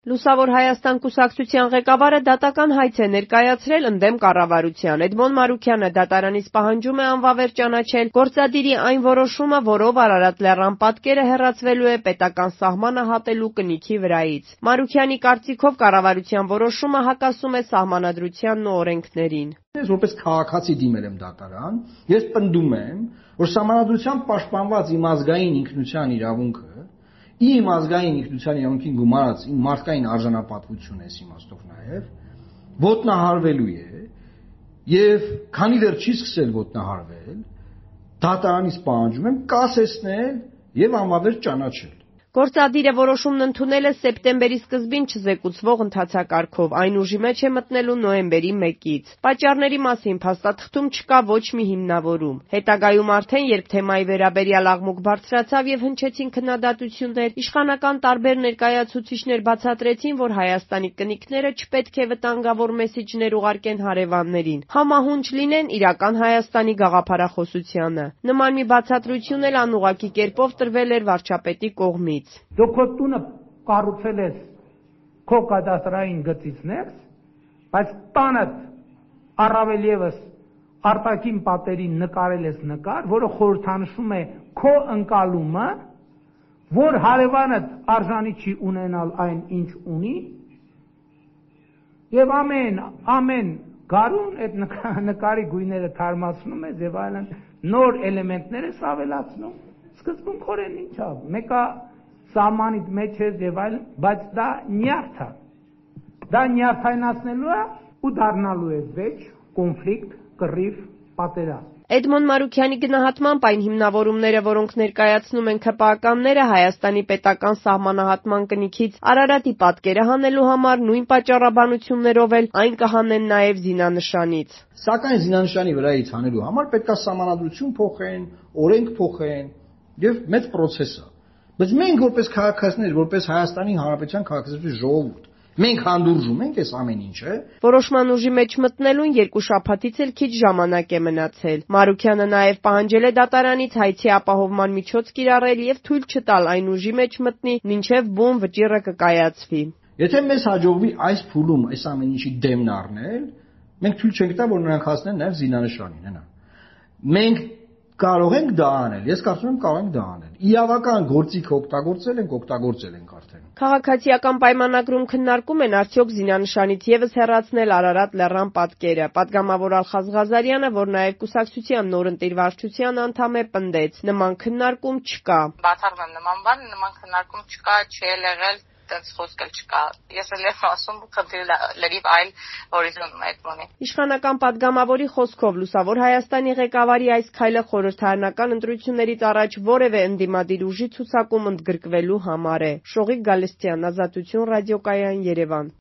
Լուսավոր Հայաստան կուսակցության ղեկավարը դատական հայց է ներկայացրել ընդդեմ կառավարության։ Էդմոն Մարուքյանը դատարանից պահանջում է անվավեր ճանաչել գործադիրի այն որոշումը, որով Արարատ լեռան պատկերը հեռացվելու է պետական սահմանը հատելու կնիքի վրայից։ Մարուքյանի կարծիքով կառավարության որոշումը հակասում է սահմանադրությանն ու օրենքներին։ Ես որպես քաղաքացի դիմել եմ դատարան, ես պնդում եմ, որ սահմանադրությամբ պաշտպանված իմ ազգային ինքնության իրավունքը իմ ազգային ինքնության իրավունքին գումարած իմ մարդկային արժանապատվությունը էս իմաստով նաև ոտնահարվելու է եւ քանի դեռ չի սկսել ոտնահարվել դատարանից պահանջում եմ կասեցնել եւ անվավեր ճանաչել։ Գործադիրը որոշումն ընդունել է սեպտեմբերի սկզբին չզեկուցվող ընթացակարգով, այն ուժի մեջ է մտնելու նոյեմբերի 1-ից։ Պատճառների մասին փաստաթղթում չկա ոչ մի հիմնավորում։ Հետագայում արդեն, երբ թեմայի վերաբերյալ աղմուկ բարձրացավ եւ հնչեցին քննադատություններ, իշխանական տարբեր ներկայացուցիչներ բացատրեցին, որ Հայաստանի կնիկները չպետք է վտանգավոր մեսիջներ ուղարկեն հարևաններին, համահունչ լինեն իրական Հայաստանի գաղափարախոսությանը։ Նման մի բացատրություն էլ անուղղակի կերպով տրվել էր վարչապետի կողմից։ Դու քո տունը կառուցել ես քո կադաստրային գծից ներս, բայց տանդ առավել եւս արտաքին պատերին նկարել ես նկար, որը խորհրդանշում է քո ընկալումը, որ հարևանդ արժանի չի ունենալ այն, ինչ ունի, եւ ամեն գարուն այդ նկարի գույները թարմացնում ես եւ այլն նոր էլեմենտներ ես ավելացնում։ Սկզբունքորեն ինչա, մեկը սահմանից մեջ է եւ այլն, բայց դա նյարդ է։ Դա նյարդայնացնելու է ու դառնալու է վեճ, կոնֆլիկտ, կռիվ, պատերազմ։ Էդմոն Մարուքյանի գնահատմամբ այն հիմնավորումները, որոնք ներկայացնում են ՔՊԱ-ականները Հայաստանի պետական սահմանահատման կնիքից Արարատի պատկերը հանելու համար նույն պատճառաբանություններով էլ այն կհանեն նաև զինանշանից։ Սակայն զինանշանի վրայից հանելու համար պետք է սահմանադրություն փոխեն, օրենք փոխեն եւ մեծ process է։ Բայց մենք որպես քաղաքացիներ, որպես Հայաստանի Հանրապետության քաղաքացիների ժողովուրդ, մենք հանդուրժում ենք այս ամեն ինչը։ Որոշման ուժի մեջ մտնելուն 2 շաբաթից էլ քիչ ժամանակ է մնացել։ Մարուքյանը նաև պահանջել է դատարանից հայցի ապահովման միջոց կիրառել եւ թույլ չտալ այն ուժի մեջ մտնի, մինչեւ բուն վճիռը կկայացվի։ Եթե մեզ հաջողվի այս փուլում այս ամեն ինչի դեմն առնել, մենք թույլ չենք տա, որ նրանք հասնեն նաև զինանշանին, հենա։ Մենք կարող ենք դա անել, ես կարծում եմ կարող ենք դա անել։ Իրավական գործիք օգտագործել ենք արդեն։ Քաղաքացիական պայմանագրում քննարկում են արդյոք զինանշանից եւս հեռացնել Արարատ լեռան պատկերը։ Պատգամավոր Ալխազ Ղազարյանը, որ նաեւ կուսակցության նորընտիր վարչության անդամ է, պնդեց. նման քննարկում չկա։ Բացառում եմ նման բան, նման քննարկում չկա, չի եղել, տենց խոսք էլ չկա։ Ես էլ եմ ասում, խնդիրը լրիվ այլ հորիզոն է այդմոնի։ Իշխանական պատգամավորի խոսքով Լուսավոր Հայաստանի ղեկավարի այս քայլը խորհրդարանական ընտրություններից առաջ որևէ ընդդիմադիր ուժի ցուցակում ընդգրկվելու համար է։ Շողիկ Գալստյան, Ազատություն ռադիոկայան, Երևան։